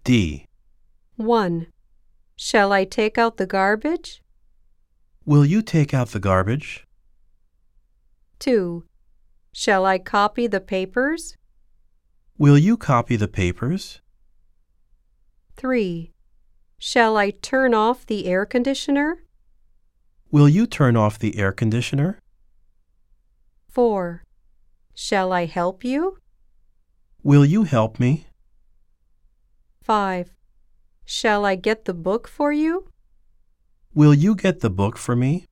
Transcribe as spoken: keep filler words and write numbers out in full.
D. one. Shall I take out the garbage? Will you take out the garbage? two. Shall I copy the papers? Will you copy the papers? three. Shall I turn off the air conditioner? Will you turn off the air conditioner? four. Shall I help you? Will you help me? five. Shall I get the book for you? Will you get the book for me?